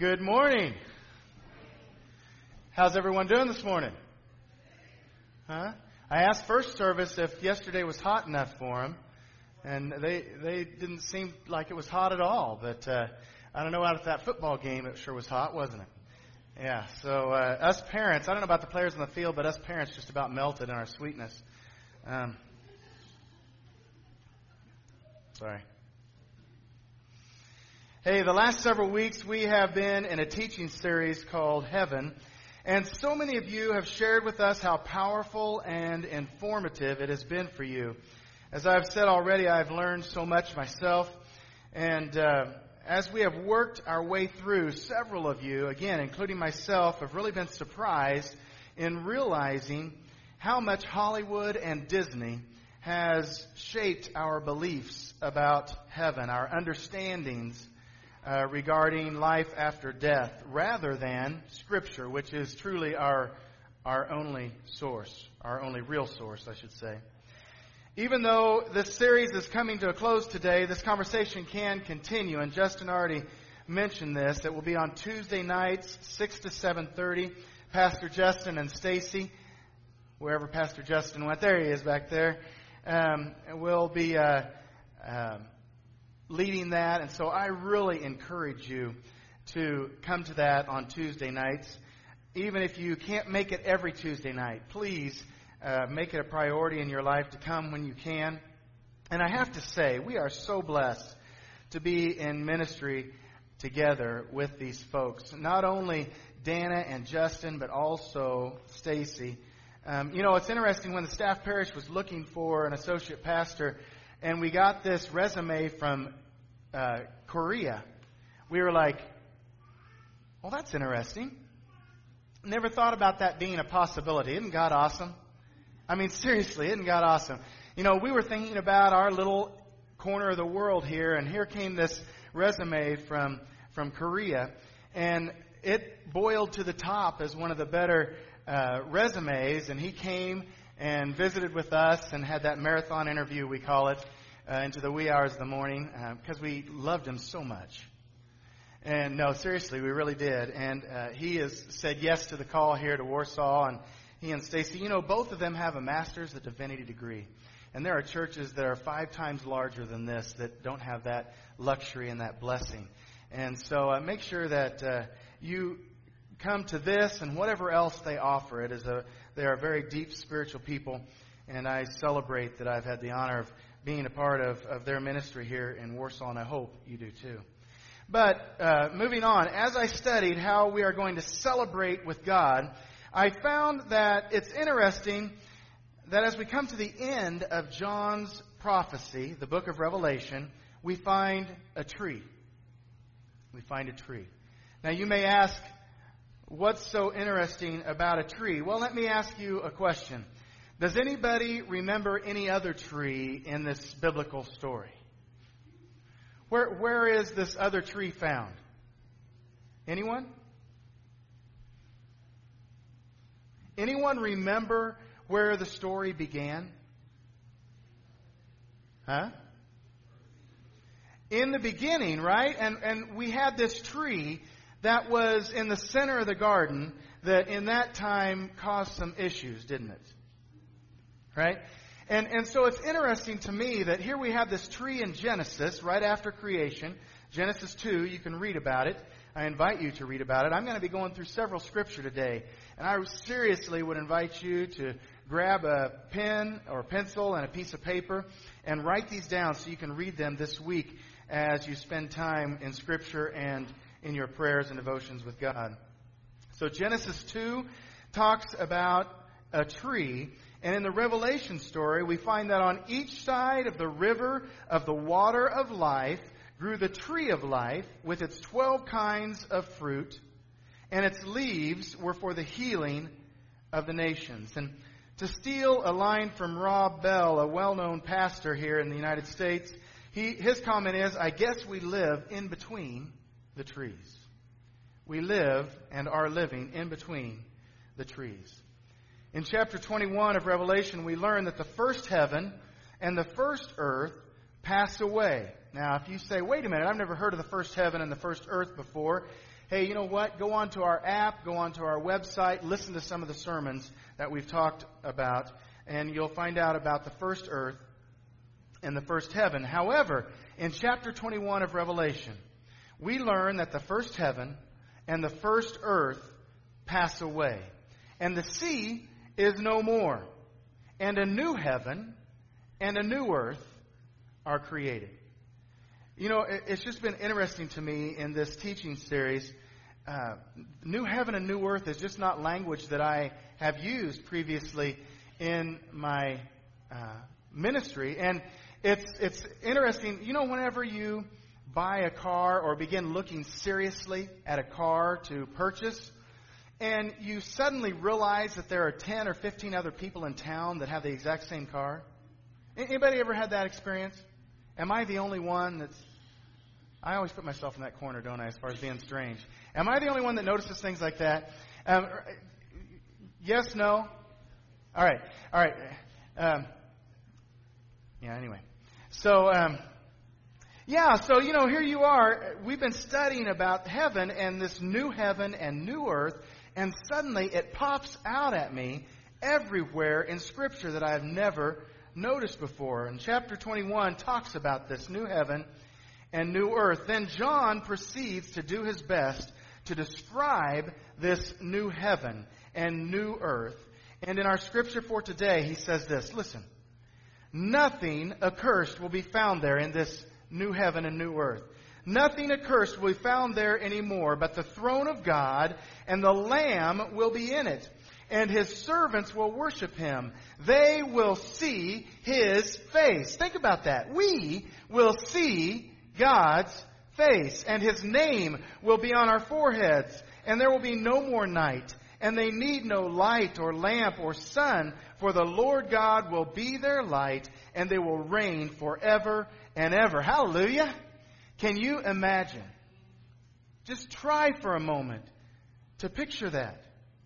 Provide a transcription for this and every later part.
Good morning. How's everyone doing this morning? Huh? I asked first service if yesterday was hot enough for them, and they didn't seem like it was hot at all. But I don't know, out at that football game, it sure was hot, wasn't it? Yeah, so us parents, I don't know about the players on the field, but us parents just about melted in our sweetness. Sorry. Hey, the last several weeks we have been in a teaching series called Heaven, and so many of you have shared with us how powerful and informative it has been for you. As I've said already, I've learned so much myself, and as we have worked our way through, several of you, again, including myself, have really been surprised in realizing how much Hollywood and Disney has shaped our beliefs about heaven, our understandings regarding life after death, rather than Scripture, which is truly our only source, our only real source, I should say. Even though this series is coming to a close today, this conversation can continue, and Justin already mentioned this. It will be on Tuesday nights, 6 to 7:30. Pastor Justin and Stacy, wherever Pastor Justin went, there he is back there, will be leading that, and so I really encourage you to come to that on Tuesday nights. Even if you can't make it every Tuesday night, please make it a priority in your life to come when you can. And I have to say, we are so blessed to be in ministry together with these folks. Not only Dana and Justin, but also Stacy. It's interesting, when the staff parish was looking for an associate pastor, and we got this resume from Korea, we were like, well, that's interesting. Never thought about that being a possibility. Isn't God awesome? I mean, seriously, isn't God awesome? We were thinking about our little corner of the world here, and here came this resume from Korea, and it boiled to the top as one of the better resumes, and he came and visited with us and had that marathon interview, we call it, into the wee hours of the morning, because we loved him so much. And no, seriously, we really did. And he has said yes to the call here to Warsaw, and he and Stacy, both of them have a master's of divinity degree. And there are churches that are 5 times larger than this that don't have that luxury and that blessing. And so make sure that you come to this and whatever else they offer. They are very deep spiritual people, and I celebrate that I've had the honor of being a part of their ministry here in Warsaw, and I hope you do too. But moving on, as I studied how we are going to celebrate with God, I found that it's interesting that as we come to the end of John's prophecy, the book of Revelation, we find a tree. We find a tree. Now you may ask, what's so interesting about a tree? Well, let me ask you a question. Does anybody remember any other tree in this biblical story? Where is this other tree found? Anyone? Anyone remember where the story began? Huh? In the beginning, right? And we had this tree that was in the center of the garden that in that time caused some issues, didn't it? Right? And so it's interesting to me that here we have this tree in Genesis, right after creation. Genesis 2, you can read about it. I invite you to read about it. I'm going to be going through several scripture today. And I seriously would invite you to grab a pen or pencil and a piece of paper and write these down so you can read them this week as you spend time in scripture and in your prayers and devotions with God. So Genesis 2 talks about a tree. And in the Revelation story, we find that on each side of the river of the water of life grew the tree of life with its 12 kinds of fruit, and its leaves were for the healing of the nations. And to steal a line from Rob Bell, a well-known pastor here in the United States, his comment is, I guess we live in between the trees. We live and are living in between the trees. In chapter 21 of Revelation, we learn that the first heaven and the first earth pass away. Now, if you say, wait a minute, I've never heard of the first heaven and the first earth before. Hey, you know what? Go on to our app, go on to our website, listen to some of the sermons that we've talked about, and you'll find out about the first earth and the first heaven. However, in chapter 21 of Revelation, we learn that the first heaven and the first earth pass away, and the sea is no more, and a new heaven and a new earth are created. You know, it's just been interesting to me in this teaching series. New heaven and new earth is just not language that I have used previously in my ministry. And it's interesting. You know, whenever you buy a car or begin looking seriously at a car to purchase, and you suddenly realize that there are 10 or 15 other people in town that have the exact same car. Anybody ever had that experience? Am I the only one that's... I always put myself in that corner, don't I, as far as being strange. Am I the only one that notices things like that? Yes, no? All right. Anyway. So, you know, here you are. We've been studying about heaven and this new heaven and new earth, and suddenly it pops out at me everywhere in Scripture that I have never noticed before. And chapter 21 talks about this new heaven and new earth. Then John proceeds to do his best to describe this new heaven and new earth. And in our scripture for today, he says this. Listen, nothing accursed will be found there in this new heaven and new earth. Nothing accursed will be found there anymore, but the throne of God and the Lamb will be in it. And his servants will worship him. They will see his face. Think about that. We will see God's face, and his name will be on our foreheads, and there will be no more night, and they need no light or lamp or sun, for the Lord God will be their light, and they will reign forever and ever. Hallelujah! Can you imagine? Just try for a moment to picture that.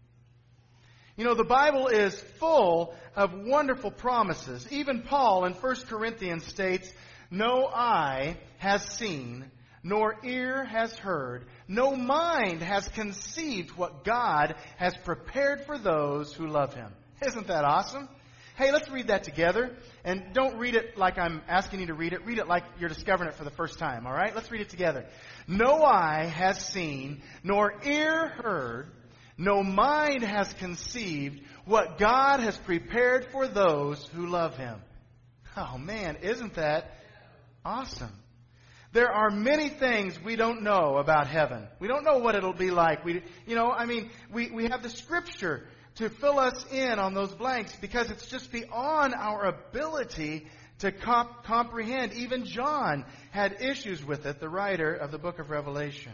You know, the Bible is full of wonderful promises. Even Paul in 1 Corinthians states, no eye has seen, nor ear has heard, no mind has conceived what God has prepared for those who love him. Isn't that awesome? Hey, let's read that together. And don't read it like I'm asking you to read it. Read it like you're discovering it for the first time, all right? Let's read it together. No eye has seen, nor ear heard, no mind has conceived what God has prepared for those who love him. Oh, man, isn't that awesome? There are many things we don't know about heaven. We don't know what it'll be like. We have the Scripture to fill us in on those blanks because it's just beyond our ability to comprehend. Even John had issues with it, the writer of the book of Revelation.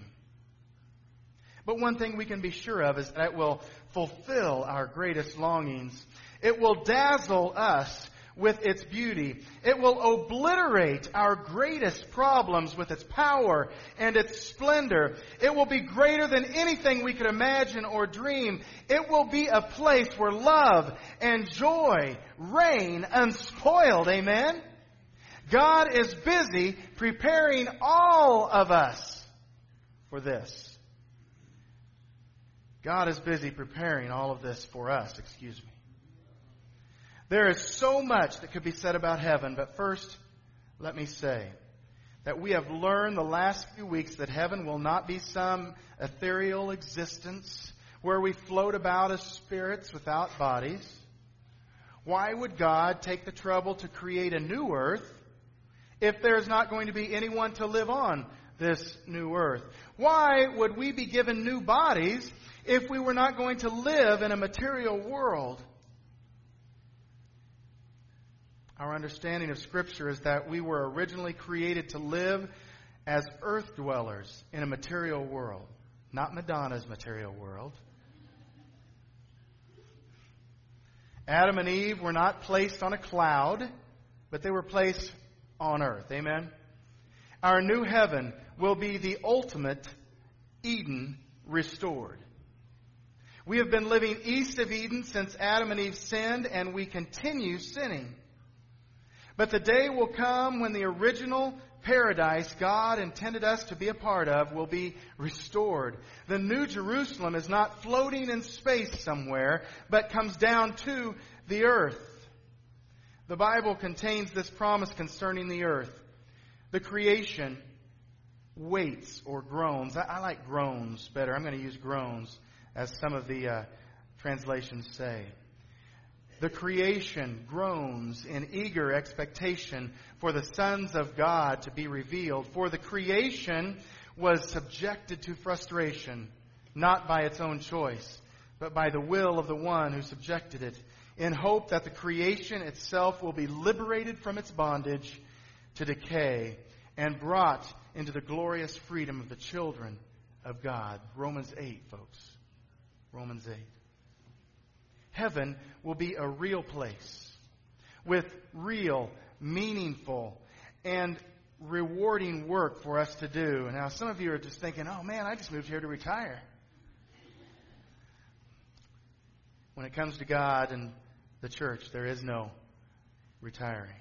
But one thing we can be sure of is that it will fulfill our greatest longings. It will dazzle us with its beauty. It will obliterate our greatest problems with its power and its splendor. It will be greater than anything we could imagine or dream. It will be a place where love and joy reign unspoiled. Amen? God is busy preparing all of us for this. God is busy preparing all of this for us. There is so much that could be said about heaven, but first, let me say that we have learned the last few weeks that heaven will not be some ethereal existence where we float about as spirits without bodies. Why would God take the trouble to create a new earth if there's not going to be anyone to live on this new earth? Why would we be given new bodies if we were not going to live in a material world? Our understanding of Scripture is that we were originally created to live as earth dwellers in a material world, not Madonna's material world. Adam and Eve were not placed on a cloud, but they were placed on earth. Amen? Our new heaven will be the ultimate Eden restored. We have been living east of Eden since Adam and Eve sinned, and we continue sinning. But the day will come when the original paradise God intended us to be a part of will be restored. The New Jerusalem is not floating in space somewhere, but comes down to the earth. The Bible contains this promise concerning the earth. The creation waits or groans. I like groans better. I'm going to use groans as some of the translations say. The creation groans in eager expectation for the sons of God to be revealed. For the creation was subjected to frustration, not by its own choice, but by the will of the one who subjected it, in hope that the creation itself will be liberated from its bondage to decay and brought into the glorious freedom of the children of God. Romans 8, folks. Romans 8. Heaven will be a real place with real, meaningful, and rewarding work for us to do. Now, some of you are just thinking, oh man, I just moved here to retire. When it comes to God and the church, there is no retiring.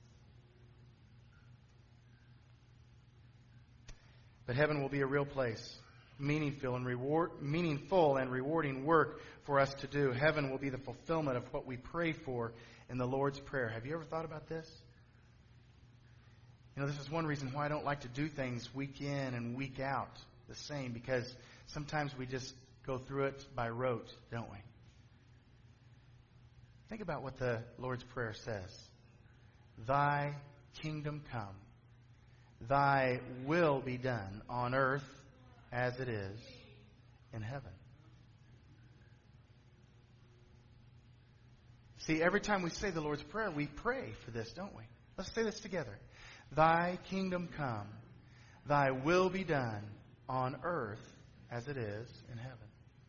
But heaven will be a real place, meaningful and rewarding work for us to do. Heaven will be the fulfillment of what we pray for in the Lord's Prayer. Have you ever thought about this? You know, this is one reason why I don't like to do things week in and week out the same, because sometimes we just go through it by rote, don't we? Think about what the Lord's Prayer says. Thy kingdom come. Thy will be done on earth as it is in heaven. See, every time we say the Lord's Prayer, we pray for this, don't we? Let's say this together. Thy kingdom come. Thy will be done on earth as it is in heaven.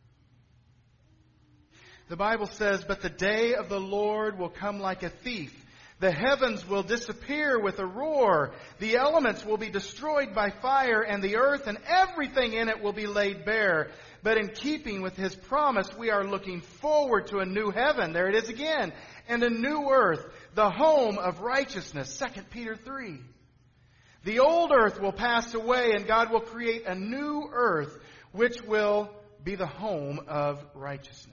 The Bible says, but the day of the Lord will come like a thief. The heavens will disappear with a roar. The elements will be destroyed by fire, and the earth and everything in it will be laid bare. But in keeping with His promise, we are looking forward to a new heaven. There it is again. And a new earth, the home of righteousness. 2 Peter 3. The old earth will pass away, and God will create a new earth, which will be the home of righteousness.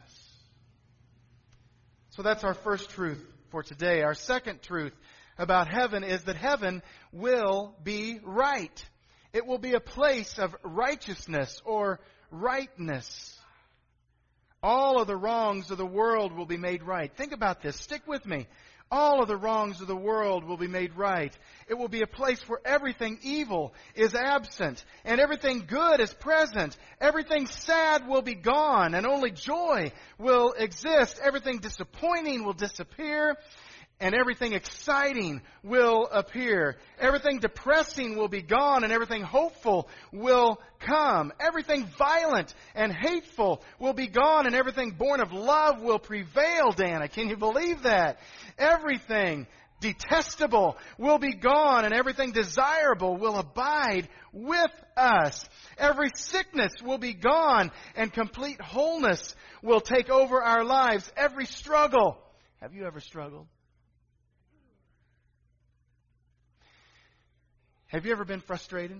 So that's our first truth for today. Our second truth about heaven is that heaven will be right. It will be a place of righteousness or rightness. All of the wrongs of the world will be made right. Think about this. Stick with me. All of the wrongs of the world will be made right. It will be a place where everything evil is absent and everything good is present. Everything sad will be gone and only joy will exist. Everything disappointing will disappear and everything exciting will appear. Everything depressing will be gone and everything hopeful will come. Everything violent and hateful will be gone and everything born of love will prevail, Dana. Can you believe that? Everything detestable will be gone and everything desirable will abide with us. Every sickness will be gone and complete wholeness will take over our lives. Every struggle. Have you ever struggled? Have you ever been frustrated?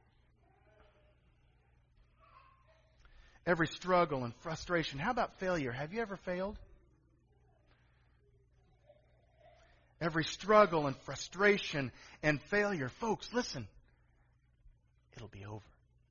Every struggle and frustration. How about failure? Have you ever failed? Every struggle and frustration and failure. Folks, listen. It'll be over.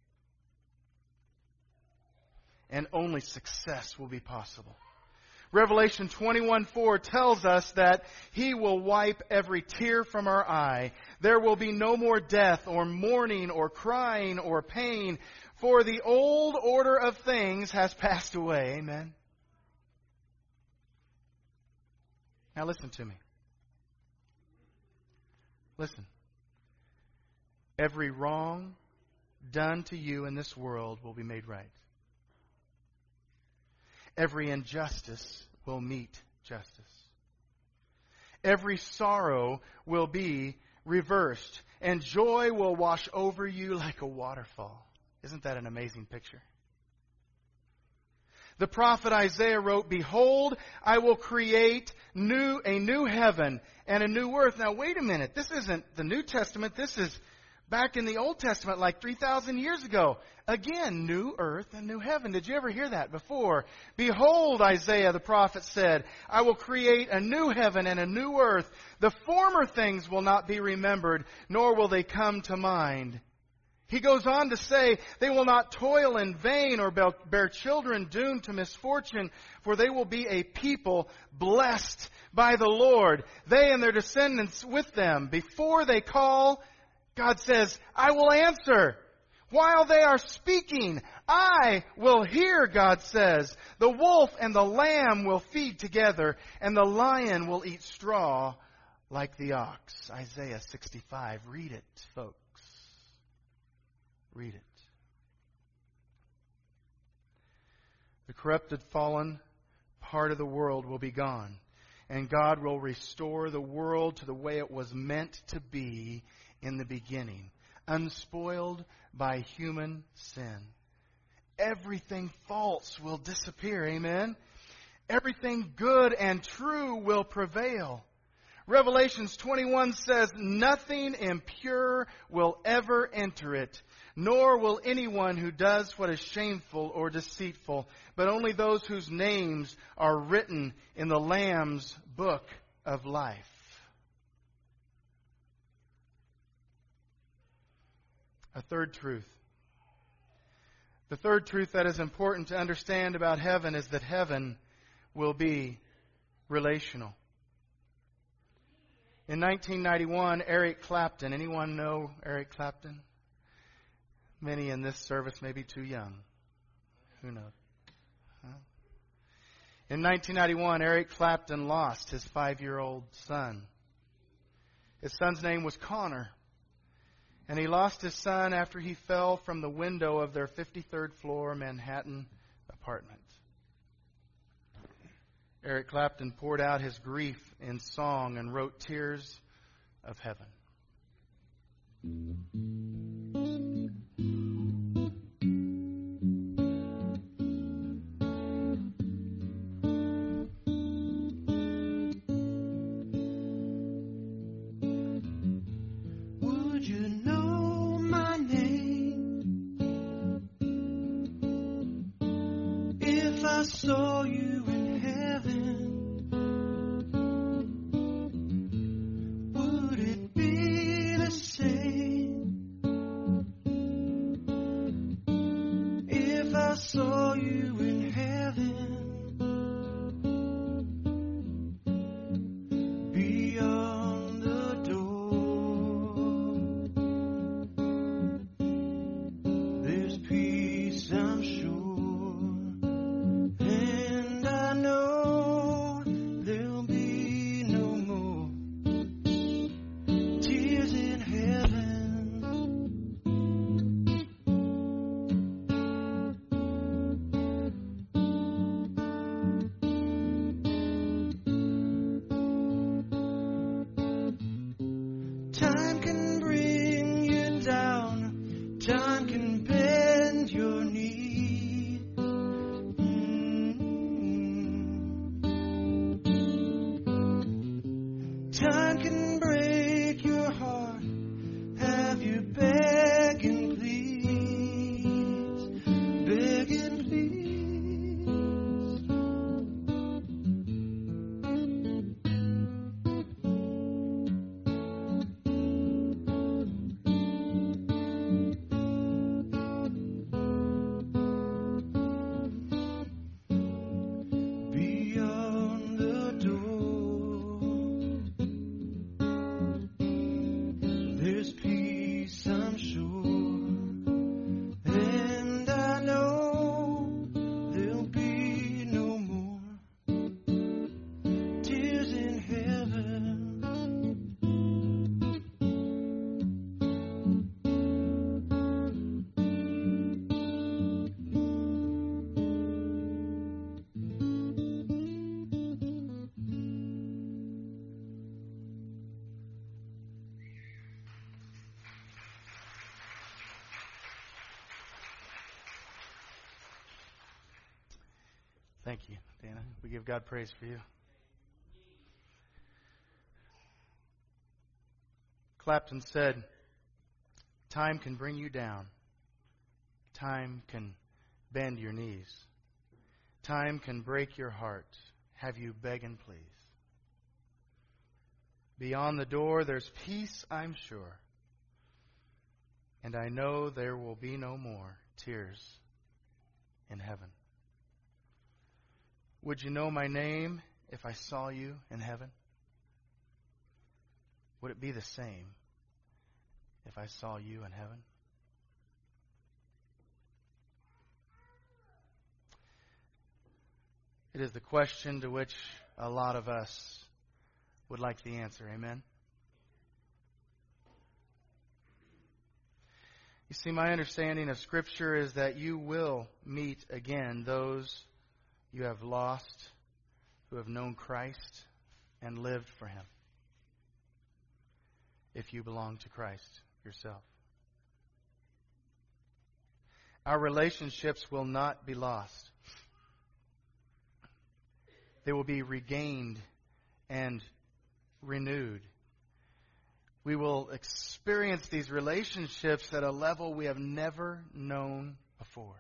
And only success will be possible. Revelation 21:4 tells us that He will wipe every tear from our eye. There will be no more death or mourning or crying or pain, for the old order of things has passed away. Amen. Now listen to me. Listen. Every wrong done to you in this world will be made right. Every injustice will meet justice. Every sorrow will be reversed, and joy will wash over you like a waterfall. Isn't that an amazing picture? The prophet Isaiah wrote, "Behold, I will create a new heaven and a new earth." Now, wait a minute. This isn't the New Testament. This is back in the Old Testament, like 3,000 years ago. Again, new earth and new heaven. Did you ever hear that before? "Behold," Isaiah the prophet said, "I will create a new heaven and a new earth. The former things will not be remembered, nor will they come to mind." He goes on to say, "They will not toil in vain or bear children doomed to misfortune, for they will be a people blessed by the Lord, they and their descendants with them. Before they call," God says, "I will answer. While they are speaking, I will hear," God says. "The wolf and the lamb will feed together, and the lion will eat straw like the ox." Isaiah 65. Read it, folks. Read it. The corrupted, fallen part of the world will be gone, and God will restore the world to the way it was meant to be in the beginning, unspoiled by human sin. Everything false will disappear, amen? Everything good and true will prevail. Revelations 21 says, "Nothing impure will ever enter it, nor will anyone who does what is shameful or deceitful, but only those whose names are written in the Lamb's book of life." A third truth. The third truth that is important to understand about heaven is that heaven will be relational. In 1991, Eric Clapton, anyone know Eric Clapton? Many in this service may be too young. Who knows? Huh? In 1991, Eric Clapton lost his 5-year-old son. His son's name was Connor. And he lost his son after he fell from the window of their 53rd floor Manhattan apartment. Eric Clapton poured out his grief in song and wrote "Tears of Heaven." Would you know my name if I saw you in heaven? Would it be the same if I saw you in heaven? Beyond the door, there's peace, I'm sure, and I know there'll be no more tears in heaven. Thank you, Dana. We give God praise for you. Clapton said, time can bring you down. Time can bend your knees. Time can break your heart. Have you beg and please. Beyond the door there's peace, I'm sure. And I know there will be no more tears in heaven. Would you know my name if I saw you in heaven? Would it be the same if I saw you in heaven? It is the question to which a lot of us would like the answer. Amen? You see, my understanding of Scripture is that you will meet again those you have lost who have known Christ and lived for Him, if you belong to Christ yourself. Our relationships will not be lost. They will be regained and renewed. We will experience these relationships at a level we have never known before.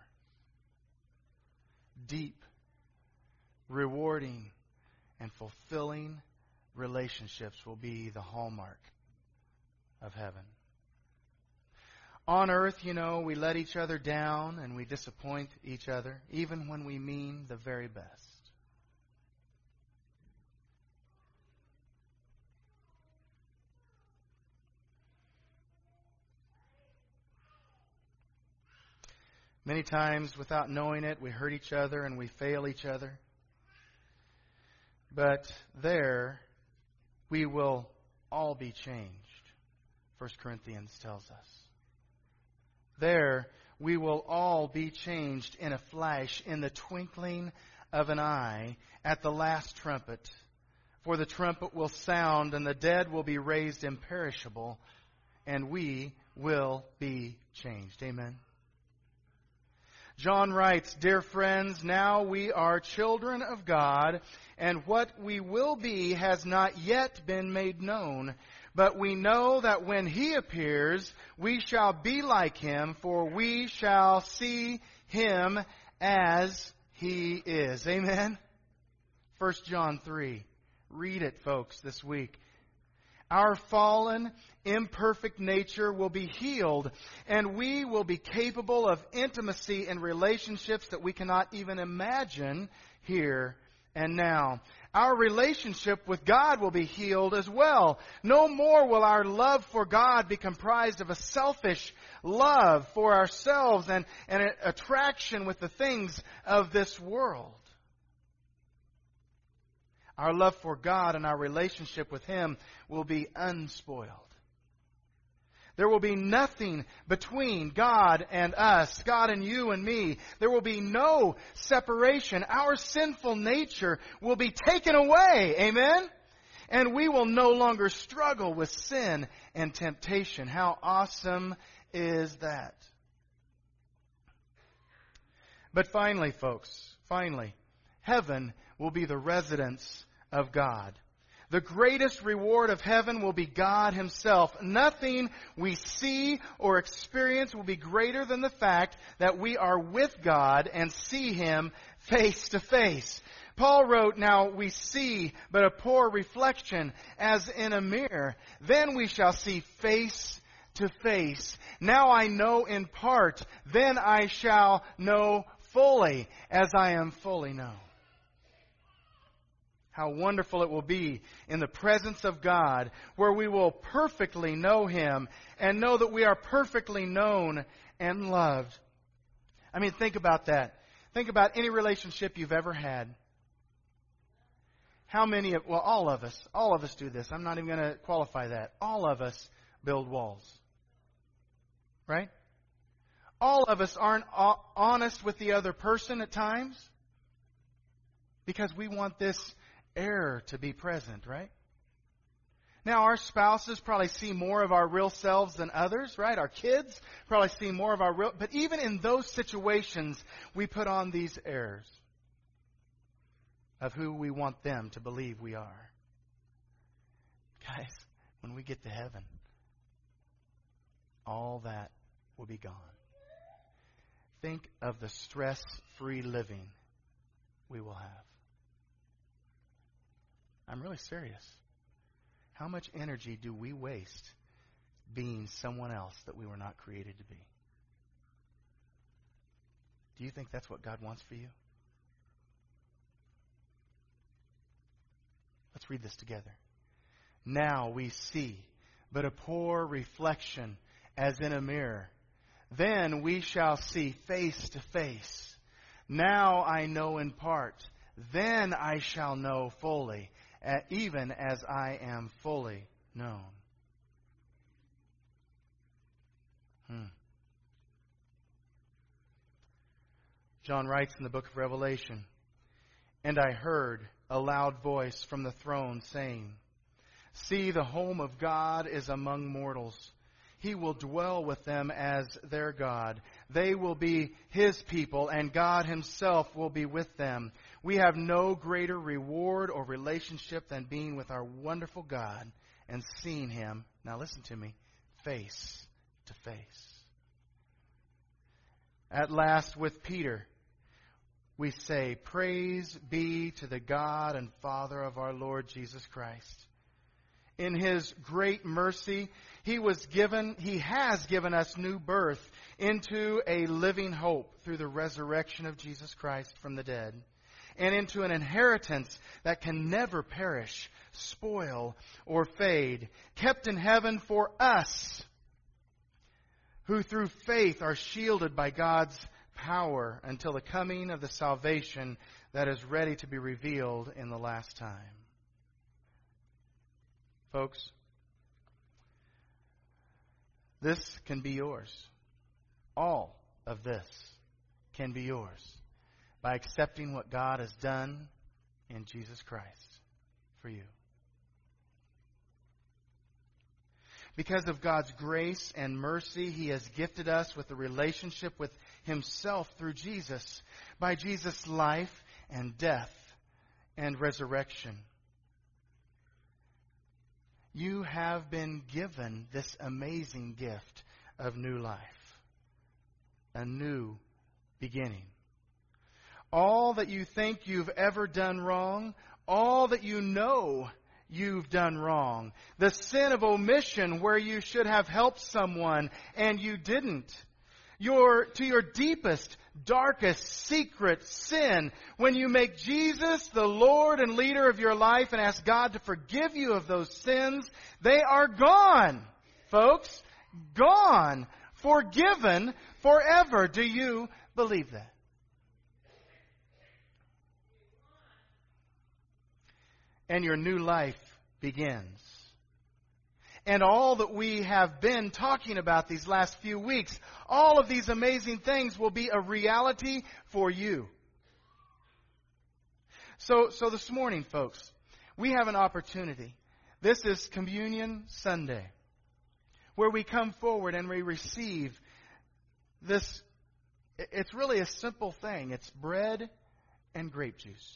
Deep, rewarding, and fulfilling relationships will be the hallmark of heaven. On earth, we let each other down and we disappoint each other, even when we mean the very best. Many times, without knowing it, we hurt each other and we fail each other. But there, we will all be changed, 1 Corinthians tells us. There, we will all be changed in a flash, in the twinkling of an eye, at the last trumpet. For the trumpet will sound, and the dead will be raised imperishable, and we will be changed. Amen. John writes, "Dear friends, now we are children of God, and what we will be has not yet been made known. But we know that when He appears, we shall be like Him, for we shall see Him as He is." Amen? 1 John 3. Read it, folks, this week. Our fallen, imperfect nature will be healed, and we will be capable of intimacy and relationships that we cannot even imagine here and now. Our relationship with God will be healed as well. No more will our love for God be comprised of a selfish love for ourselves and an attraction with the things of this world. Our love for God and our relationship with Him will be unspoiled. There will be nothing between God and us, God and you and me. There will be no separation. Our sinful nature will be taken away. Amen? And we will no longer struggle with sin and temptation. How awesome is that? But finally, folks, heaven will be the residence of God. The greatest reward of heaven will be God Himself. Nothing we see or experience will be greater than the fact that we are with God and see Him face to face. Paul wrote, "Now we see but a poor reflection as in a mirror. Then we shall see face to face. Now I know in part, then I shall know fully as I am fully known." How wonderful it will be in the presence of God, where we will perfectly know Him and know that we are perfectly known and loved. I mean, think about that. Think about any relationship you've ever had. How many of, well, all of us do this. I'm not even going to qualify that. All of us build walls. Right? All of us aren't honest with the other person at times because we want this error to be present, right? Now, our spouses probably see more of our real selves than others, right? Our kids probably see more of our real... But even in those situations, we put on these airs. of who we want them to believe we are. Guys, when we get to heaven, all that will be gone. Think of the stress-free living we will have. I'm really serious. How much energy do we waste being someone else that we were not created to be? Do you think that's what God wants for you? Let's read this together. Now we see but a poor reflection as in a mirror. Then we shall see face to face. Now I know in part. Then I shall know fully, even as I am fully known. John writes in the book of Revelation, "And I heard a loud voice from the throne saying, 'See, the home of God is among mortals. He will dwell with them as their God. They will be His people, and God Himself will be with them. We have no greater reward or relationship than being with our wonderful God and seeing Him,'" now listen to me, "face to face." At last, with Peter, we say, "Praise be to the God and Father of our Lord Jesus Christ. In His great mercy, He has given us new birth into a living hope through the resurrection of Jesus Christ from the dead, and into an inheritance that can never perish, spoil, or fade, kept in heaven for us, who through faith are shielded by God's power until the coming of the salvation that is ready to be revealed in the last time." Folks, this can be yours. All of this can be yours by accepting what God has done in Jesus Christ for you. Because of God's grace and mercy, He has gifted us with a relationship with Himself through Jesus, by Jesus' life and death and resurrection. You have been given this amazing gift of new life, a new beginning. All that you think you've ever done wrong, all that you know you've done wrong, the sin of omission where you should have helped someone and you didn't, to your deepest, darkest, secret sin, when you make Jesus the Lord and leader of your life and ask God to forgive you of those sins, they are gone, folks. Gone. Forgiven forever. Do you believe that? And your new life begins. And all that we have been talking about these last few weeks, all of these amazing things will be a reality for you. So this morning, folks, we have an opportunity. This is Communion Sunday, where we come forward and we receive this. It's really a simple thing. It's bread and grape juice.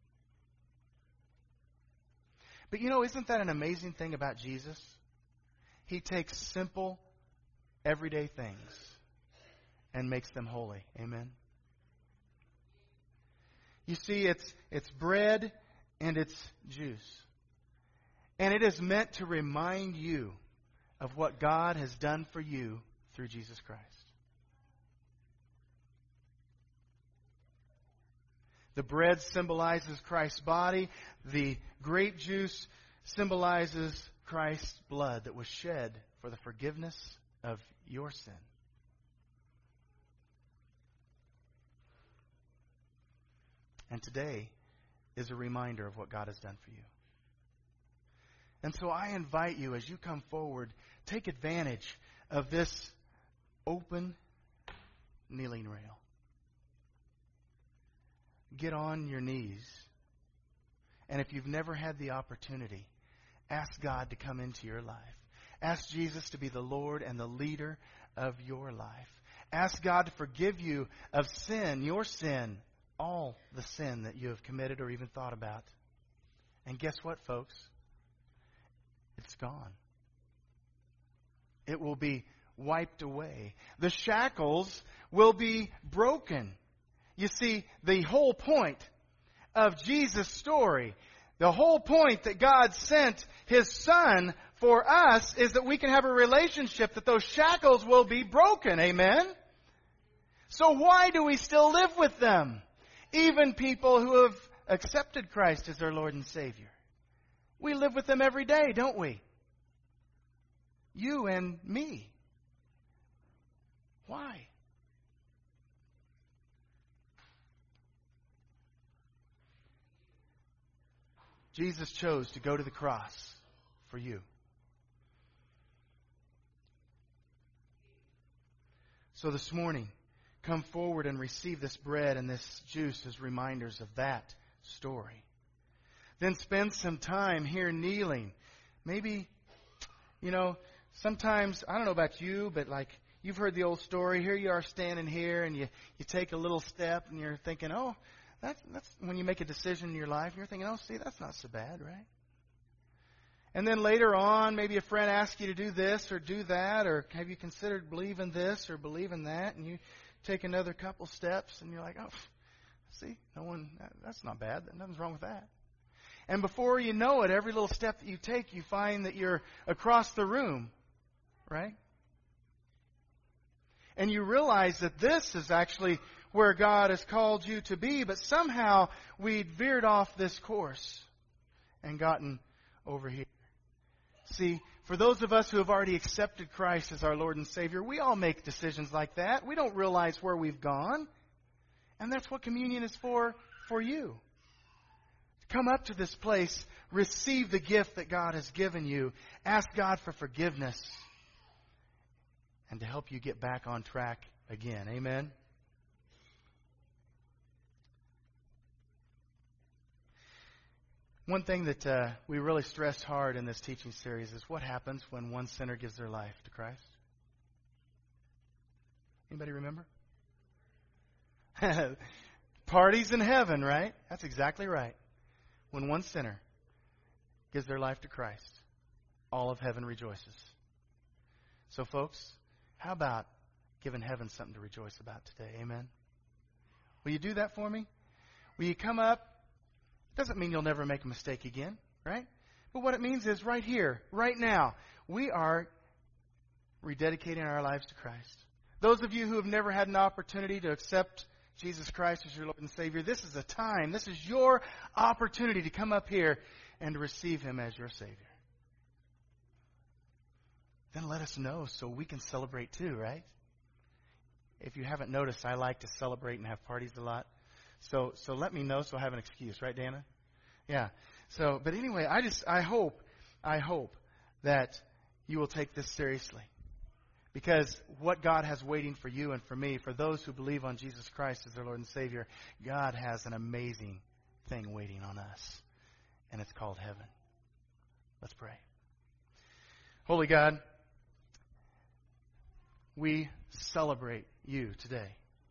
But isn't that an amazing thing about Jesus? He takes simple, everyday things and makes them holy. Amen? You see, it's bread and it's juice. And it is meant to remind you of what God has done for you through Jesus Christ. The bread symbolizes Christ's body. The grape juice symbolizes Christ's blood that was shed for the forgiveness of your sin. And today is a reminder of what God has done for you. And so I invite you, as you come forward, take advantage of this open kneeling rail. Get on your knees. And if you've never had the opportunity, ask God to come into your life. Ask Jesus to be the Lord and the leader of your life. Ask God to forgive you of sin, your sin, all the sin that you have committed or even thought about. And guess what, folks? It's gone. It will be wiped away. The shackles will be broken. You see, the whole point of Jesus' story, the whole point that God sent His Son for us is that we can have a relationship, that those shackles will be broken. Amen? So why do we still live with them? Even people who have accepted Christ as their Lord and Savior. We live with them every day, don't we? You and me. Why? Jesus chose to go to the cross for you. So this morning, come forward and receive this bread and this juice as reminders of that story. Then spend some time here kneeling. Maybe, sometimes, I don't know about you, but like you've heard the old story. Here you are standing here and you take a little step and you're thinking, oh, that's when you make a decision in your life, and you're thinking, oh, see, that's not so bad, right? And then later on, maybe a friend asks you to do this or do that, or have you considered believing this or believing that? And you take another couple steps and you're like, oh, see, that's not bad. Nothing's wrong with that. And before you know it, every little step that you take, you find that you're across the room, right? And you realize that this is actually where God has called you to be, but somehow we'd veered off this course and gotten over here. See, for those of us who have already accepted Christ as our Lord and Savior, we all make decisions like that. We don't realize where we've gone. And that's what communion is for you. Come up to this place, receive the gift that God has given you, ask God for forgiveness, and to help you get back on track again. Amen? One thing that we really stress hard in this teaching series is what happens when one sinner gives their life to Christ. Anybody remember? Parties in heaven, right? That's exactly right. When one sinner gives their life to Christ, all of heaven rejoices. So, folks, how about giving heaven something to rejoice about today? Amen? Will you do that for me? Will you come up? Doesn't mean you'll never make a mistake again, right? But what it means is right here, right now, we are rededicating our lives to Christ. Those of you who have never had an opportunity to accept Jesus Christ as your Lord and Savior, this is a time, this is your opportunity to come up here and to receive Him as your Savior. Then let us know so we can celebrate too, right? If you haven't noticed, I like to celebrate and have parties a lot. So let me know so I have an excuse, right, Dana? Yeah. So, but anyway, I hope that you will take this seriously. Because what God has waiting for you and for me, for those who believe on Jesus Christ as their Lord and Savior, God has an amazing thing waiting on us. And it's called heaven. Let's pray. Holy God, we celebrate you today.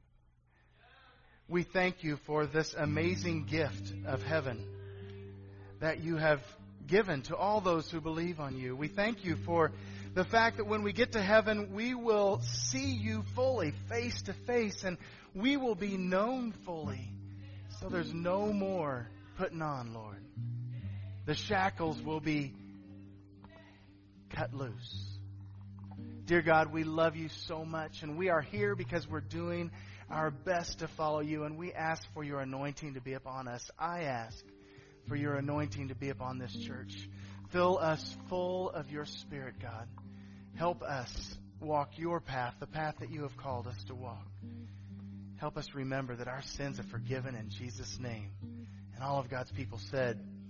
We thank you for this amazing gift of heaven that you have given to all those who believe on you. We thank you for the fact that when we get to heaven, we will see you fully, face to face, and we will be known fully. So there's no more putting on, Lord. The shackles will be cut loose. Dear God, we love you so much, and we are here because we're doing our best to follow you, and we ask for your anointing to be upon us. I ask for your anointing to be upon this church. Fill us full of your Spirit, God. Help us walk your path, the path that you have called us to walk. Help us remember that our sins are forgiven in Jesus' name. And all of God's people said,